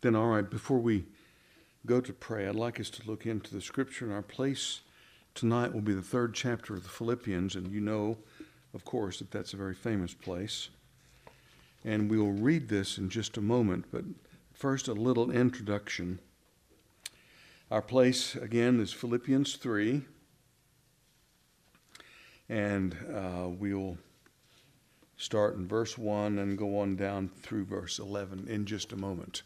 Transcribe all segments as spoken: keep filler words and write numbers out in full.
Then, all right, before we go to pray, I'd like us to look into the scripture. And our place tonight will be the third chapter of the Philippians, and you know, of course, that that's a very famous place. And we will read this in just a moment, but first a little introduction. Our place, again, is Philippians three, and uh, we'll start in verse one and go on down through verse eleven in just a moment.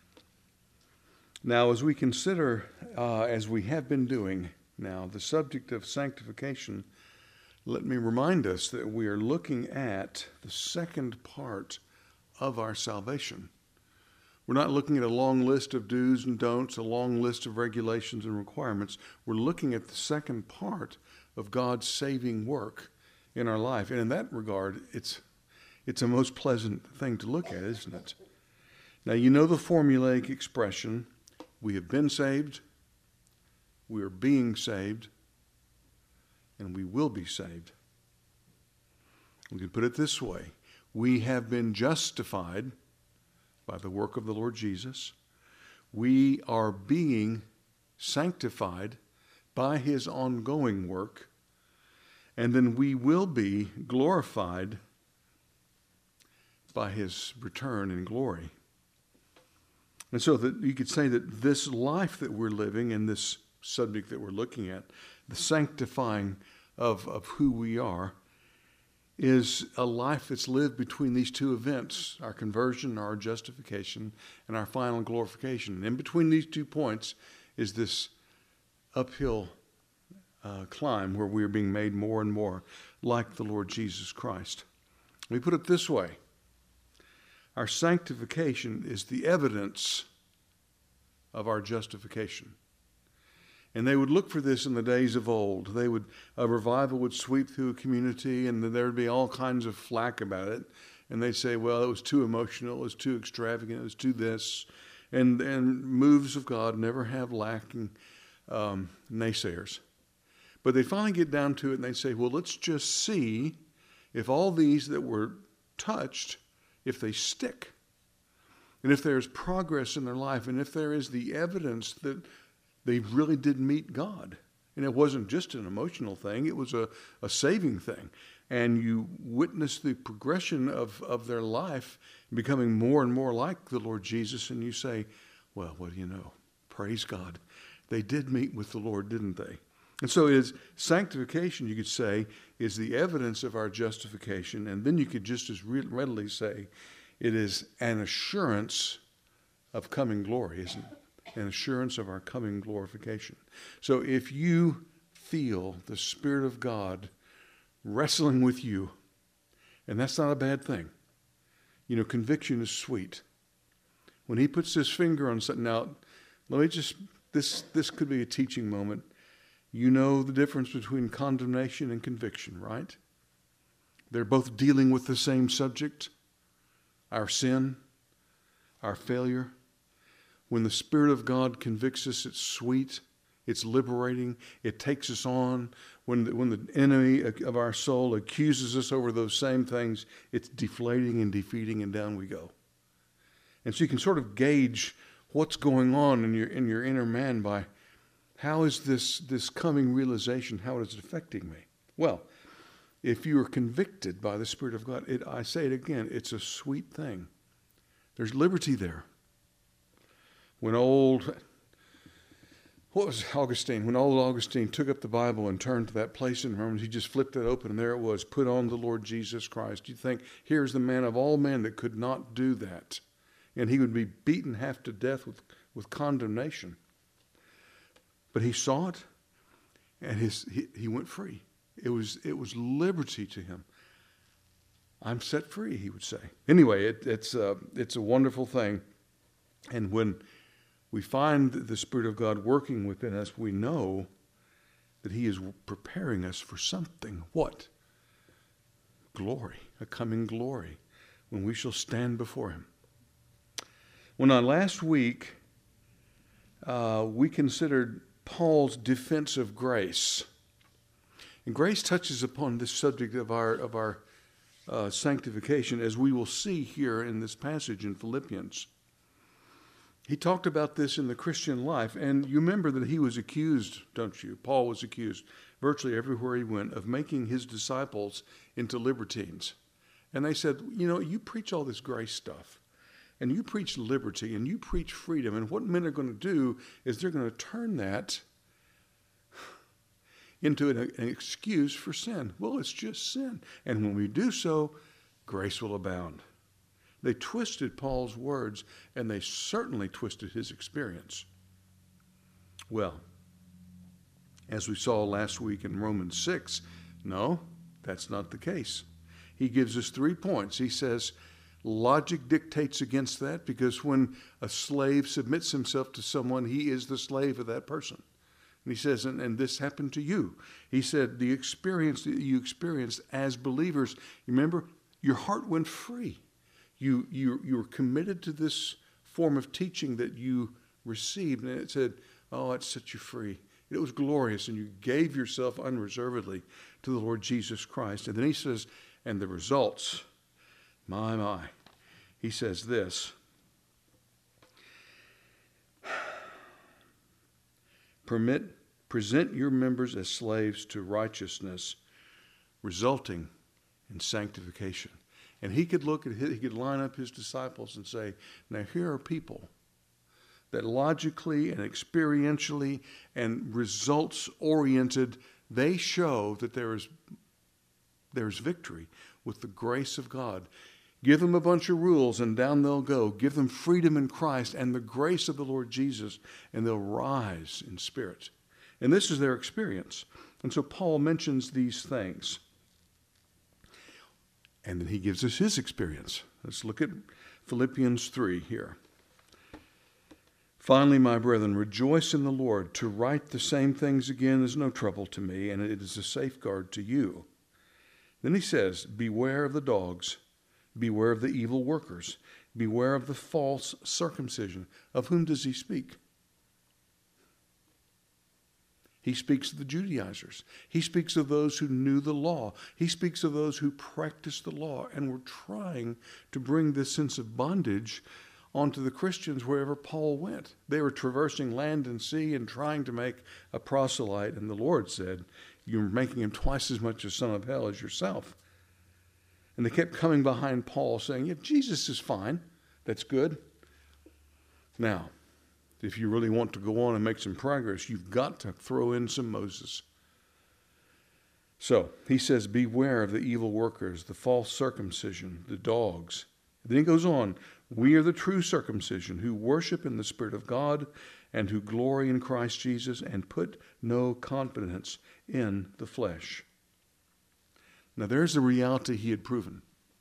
Now, as we consider, uh, as we have been doing now, the subject of sanctification, let me remind us that we are looking at the second part of our salvation. We're not looking at a long list of do's and don'ts, a long list of regulations and requirements. We're looking at the second part of God's saving work in our life. And in that regard, it's it's a most pleasant thing to look at, isn't it? Now, you know the formulaic expression, we have been saved, we are being saved, and we will be saved. We can put it this way. We have been justified by the work of the Lord Jesus. We are being sanctified by his ongoing work. And then we will be glorified by his return in glory. And so that you could say that this life that we're living and this subject that we're looking at, the sanctifying of, of who we are, is a life that's lived between these two events, our conversion, our justification, and our final glorification. And in between these two points is this uphill uh, climb where we are being made more and more like the Lord Jesus Christ. Let me put it this way. Our sanctification is the evidence of our justification. And they would look for this in the days of old. They would, a revival would sweep through a community, and there would be all kinds of flack about it. And they'd say, well, it was too emotional, it was too extravagant, it was too this. And, and moves of God never have lacking um, naysayers. But they finally get down to it, and they say, well, let's just see if all these that were touched, if they stick. And if there's progress in their life, and if there is the evidence that they really did meet God. And it wasn't just an emotional thing, it was a, a saving thing. And you witness the progression of, of their life becoming more and more like the Lord Jesus, and you say, well, what do you know? Praise God. They did meet with the Lord, didn't they? And so it is sanctification, you could say, is the evidence of our justification. And then you could just as readily say it is an assurance of coming glory, isn't it? An assurance of our coming glorification. So if you feel the Spirit of God wrestling with you, and that's not a bad thing. You know, conviction is sweet. When he puts his finger on something, now, let me just, this, this could be a teaching moment. You know the difference between condemnation and conviction, right? They're both dealing with the same subject, our sin, our failure. When the Spirit of God convicts us, it's sweet, it's liberating, it takes us on. When the, when the enemy of our soul accuses us over those same things, it's deflating and defeating, and down we go. And so you can sort of gauge what's going on in your in your inner man by how is this, this coming realization, how is it affecting me? Well, if you are convicted by the Spirit of God, it, I say it again, it's a sweet thing. There's liberty there. When old, what was Augustine? When old Augustine took up the Bible and turned to that place in Romans, he just flipped it open, and there it was, put on the Lord Jesus Christ. You think, here's the man of all men that could not do that. And he would be beaten half to death with, with condemnation. But he saw it, and his he, he went free. It was, it was liberty to him. I'm set free, he would say. Anyway, it, it's, a, it's a wonderful thing. And when we find the Spirit of God working within us, we know that he is preparing us for something. What? Glory, a coming glory, when we shall stand before him. Well, now, last week, uh, we considered Paul's defense of grace. And grace touches upon this subject of our, of our uh, sanctification, as we will see here in this passage in Philippians. He talked about this in the Christian life, and you remember that he was accused, don't you? Paul was accused virtually everywhere he went of making his disciples into libertines. And they said, you know, you preach all this grace stuff, and you preach liberty, and you preach freedom, and what men are going to do is they're going to turn that into an, an excuse for sin. Well, it's just sin. And when we do so, grace will abound. They twisted Paul's words, and they certainly twisted his experience. Well, as we saw last week in Romans six, no, that's not the case. He gives us three points. He says, logic dictates against that, because when a slave submits himself to someone, he is the slave of that person. And he says, and, and this happened to you. He said, the experience that you experienced as believers, remember, your heart went free. You, you, you were committed to this form of teaching that you received, and it said, oh, it set you free. It was glorious, and you gave yourself unreservedly to the Lord Jesus Christ. And then he says, and the results, my, my. He says this, permit, present your members as slaves to righteousness, resulting in sanctification. And he could look at his, he could line up his disciples and say, now here are people that logically and experientially and results-oriented, they show that there is, there's victory with the grace of God. Give them a bunch of rules and down they'll go. Give them freedom in Christ and the grace of the Lord Jesus, and they'll rise in spirit. And this is their experience. And so Paul mentions these things. And then he gives us his experience. Let's look at Philippians three here. Finally, my brethren, rejoice in the Lord. To write the same things again is no trouble to me, and it is a safeguard to you. Then he says, beware of the dogs, beware of the evil workers, beware of the false circumcision. Of whom does he speak? He speaks of the Judaizers. He speaks of those who knew the law. He speaks of those who practiced the law and were trying to bring this sense of bondage onto the Christians wherever Paul went. They were traversing land and sea and trying to make a proselyte, and the Lord said, you're making him twice as much a son of hell as yourself. And they kept coming behind Paul saying, yeah, Jesus is fine. That's good. Now, if you really want to go on and make some progress, you've got to throw in some Moses. So he says, beware of the evil workers, the false circumcision, the dogs. Then he goes on, we are the true circumcision who worship in the Spirit of God and who glory in Christ Jesus and put no confidence in the flesh. Now there's the reality he had proven.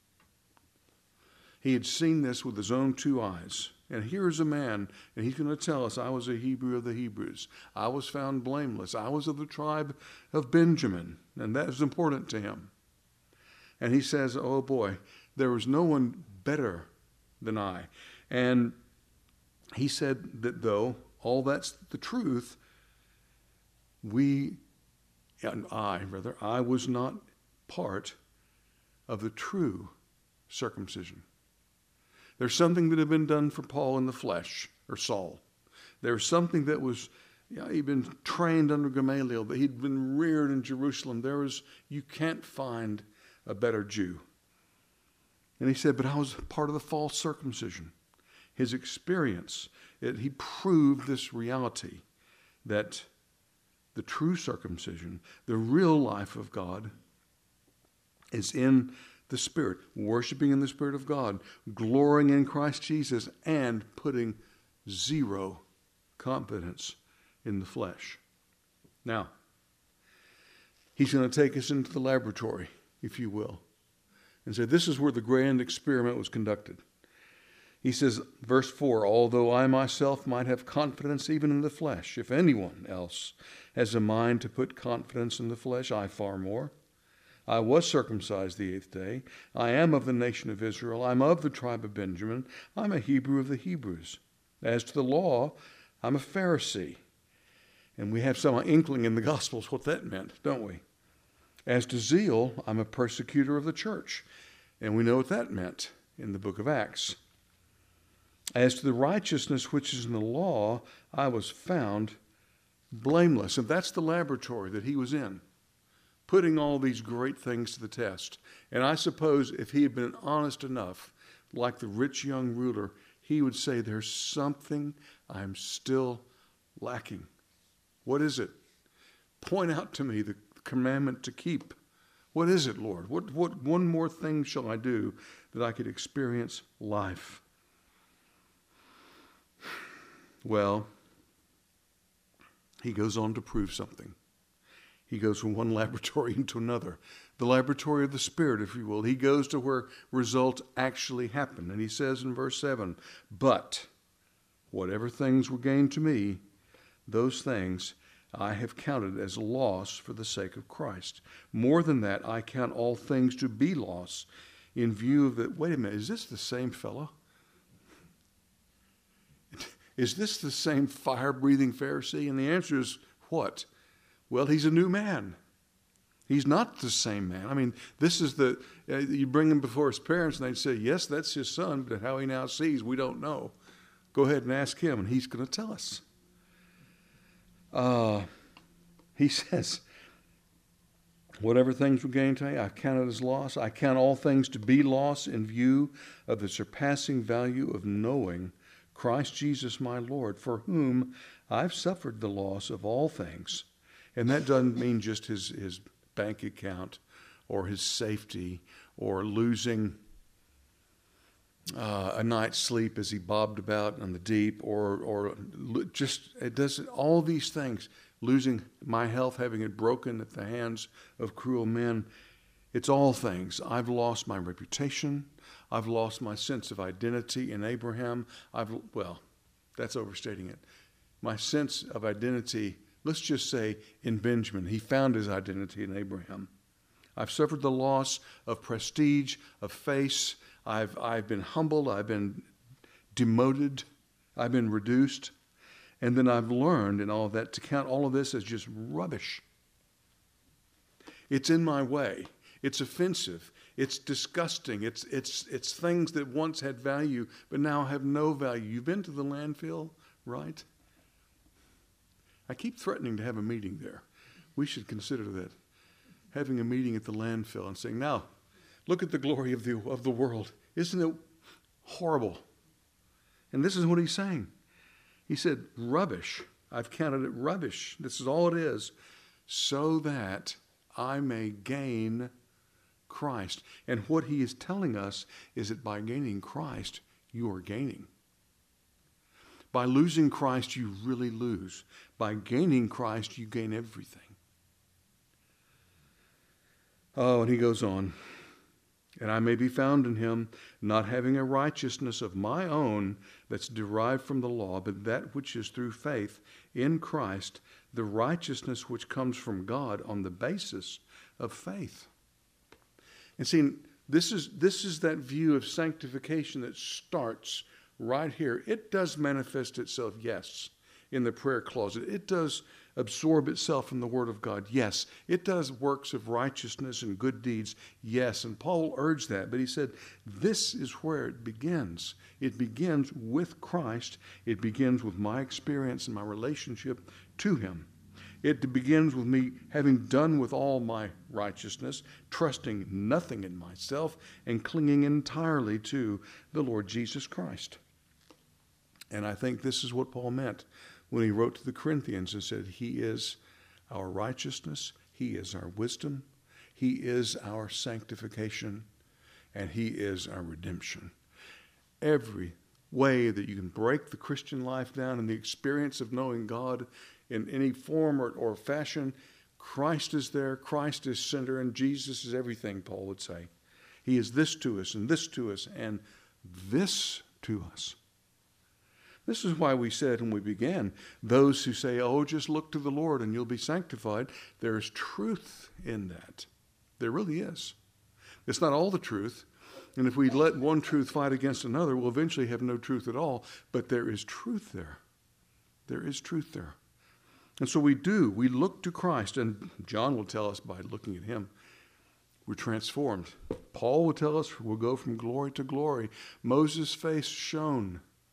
He had seen this with his own two eyes. And here's a man, and he's going to tell us, I was a Hebrew of the Hebrews. I was found blameless. I was of the tribe of Benjamin, and that is important to him. And he says, oh boy, there was no one better than I. And he said that though all that's the truth, we, and I, rather, I was not part of the true circumcision. There's something that had been done for Paul in the flesh, or Saul. There's something that was, you know, he'd been trained under Gamaliel, but he'd been reared in Jerusalem. There was, you can't find a better Jew. And he said, but I was part of the false circumcision. His experience, it, he proved this reality that the true circumcision, the real life of God, is in the Spirit, worshiping in the Spirit of God, glorying in Christ Jesus, and putting zero confidence in the flesh. Now, he's going to take us into the laboratory, if you will, and say this is where the grand experiment was conducted. He says, verse four, although I myself might have confidence even in the flesh, if anyone else has a mind to put confidence in the flesh, I far more. I was circumcised the eighth day. I am of the nation of Israel. I'm of the tribe of Benjamin. I'm a Hebrew of the Hebrews. As to the law, I'm a Pharisee. And we have some inkling in the Gospels what that meant, don't we? As to zeal, I'm a persecutor of the church. And we know what that meant in the book of Acts. As to the righteousness which is in the law, I was found blameless. And that's the laboratory that he was in, putting all these great things to the test. And I suppose if he had been honest enough, like the rich young ruler, he would say, there's something I'm still lacking. What is it? Point out to me the commandment to keep. What is it, Lord? What, what one more thing shall I do that I could experience life? Well, he goes on to prove something. He goes from one laboratory into another, the laboratory of the Spirit, if you will. He goes to where results actually happen. And he says in verse seven, but whatever things were gained to me, those things I have counted as loss for the sake of Christ. More than that, I count all things to be loss in view of that. Wait a minute, is this the same fellow? Is this the same fire-breathing Pharisee? And the answer is what? Well, he's a new man. He's not the same man. I mean, this is the, uh, you bring him before his parents and they'd say, yes, that's his son, but how he now sees, we don't know. Go ahead and ask him, and he's going to tell us. Uh, he says, whatever things were gained to me, I count it as loss. I count all things to be loss in view of the surpassing value of knowing Christ Jesus my Lord, for whom I've suffered the loss of all things. And that doesn't mean just his, his bank account or his safety or losing uh, a night's sleep as he bobbed about on the deep, or or just, it doesn't, all these things, losing my health, having it broken at the hands of cruel men. It's all things. I've lost my reputation. I've lost my sense of identity in Abraham. I've, well, that's overstating it. My sense of identity, let's just say in Benjamin. He found his identity in Abraham. I've suffered the loss of prestige, of face. I've, I've been humbled. I've been demoted. I've been reduced. And then I've learned in all of that to count all of this as just rubbish. It's in my way. It's offensive. It's disgusting. It's it's it's things that once had value but now have no value. You've been to the landfill, right? I keep threatening to have a meeting there. We should consider that. Having a meeting at the landfill and saying, now, look at the glory of the of the world. Isn't it horrible? And this is what he's saying. He said, rubbish. I've counted it rubbish. This is all it is. So that I may gain Christ. And what he is telling us is that by gaining Christ, you are gaining. By losing Christ, you really lose. By gaining Christ, you gain everything. Oh, and he goes on. And I may be found in him, not having a righteousness of my own that's derived from the law, but that which is through faith in Christ, the righteousness which comes from God on the basis of faith. And see, this is this is that view of sanctification that starts right here. It does manifest itself, yes, in the prayer closet. It does absorb itself in the Word of God, yes. It does works of righteousness and good deeds, yes. And Paul urged that, but he said, this is where it begins. It begins with Christ. It begins with my experience and my relationship to him. It begins with me having done with all my righteousness, trusting nothing in myself, and clinging entirely to the Lord Jesus Christ. And I think this is what Paul meant when he wrote to the Corinthians and said, he is our righteousness, he is our wisdom, he is our sanctification, and he is our redemption. Every way that you can break the Christian life down in the experience of knowing God in any form or, or fashion, Christ is there, Christ is center, and Jesus is everything, Paul would say. He is this to us, and this to us, and this to us. This is why we said when we began, those who say, oh, just look to the Lord and you'll be sanctified, there is truth in that. There really is. It's not all the truth. And if we let one truth fight against another, we'll eventually have no truth at all. But there is truth there. There is truth there. And so we do. We look to Christ. And John will tell us by looking at him, we're transformed. Paul will tell us we'll go from glory to glory. Moses' face shone.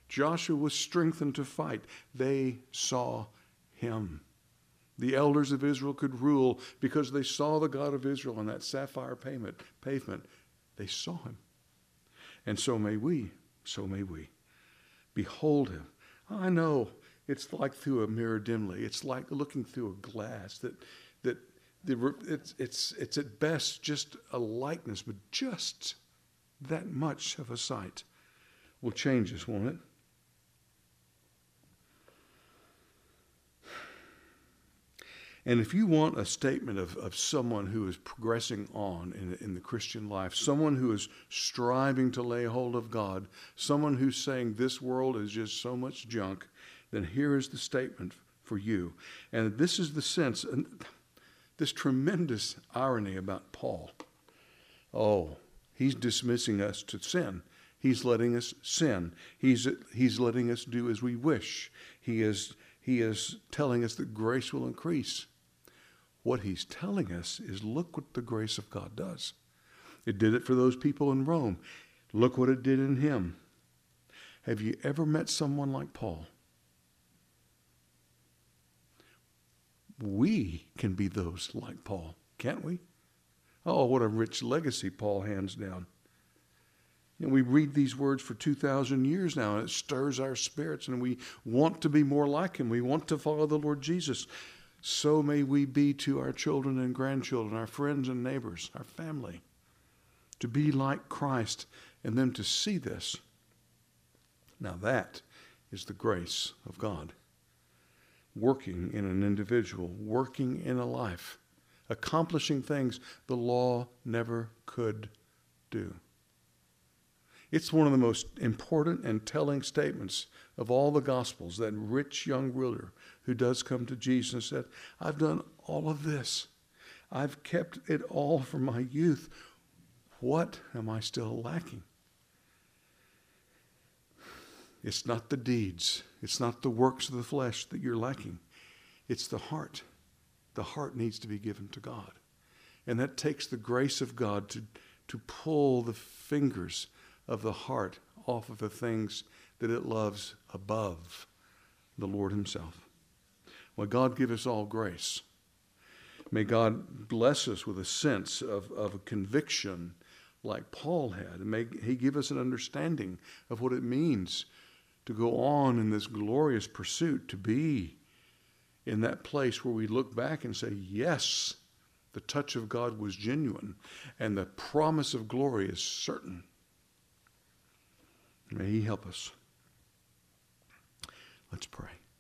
Joshua was strengthened to fight. They saw him. The elders of Israel could rule because they saw the God of Israel on that sapphire pavement. pavement. They saw him. And so may we, so may we. Behold him. I know it's like through a mirror dimly. It's like looking through a glass that that the, it's it's it's at best just a likeness, but just that much of a sight will change us, won't it? And if you want a statement of, of someone who is progressing on in, in the Christian life, someone who is striving to lay hold of God, someone who's saying this world is just so much junk, then here is the statement for you. And this is the sense, and this tremendous irony about Paul. Oh, he's dismissing us to sin. He's letting us sin. He's, he's letting us do as we wish. He is, he is telling us that grace will increase. What he's telling us is, look what the grace of God does. It did it for those people in Rome. Look what it did in him. Have you ever met someone like Paul? We can be those like Paul, can't we? Oh, what a rich legacy Paul hands down. And we read these words for two thousand years now, and it stirs our spirits, and we want to be more like him. We want to follow the Lord Jesus. So may we be to our children and grandchildren, our friends and neighbors, our family, to be like Christ and them to see this. Now that is the grace of God, working in an individual, working in a life, accomplishing things the law never could do. It's one of the most important and telling statements of all the Gospels, that rich young ruler who does come to Jesus and said, I've done all of this. I've kept it all from my youth. What am I still lacking? It's not the deeds. It's not the works of the flesh that you're lacking. It's the heart. The heart needs to be given to God. And that takes the grace of God to, to pull the fingers of the heart off of the things that it loves above the Lord himself. May God give us all grace. May God bless us with a sense of, of a conviction like Paul had. And may he give us an understanding of what it means to go on in this glorious pursuit, to be in that place where we look back and say, yes, the touch of God was genuine and the promise of glory is certain. May he help us.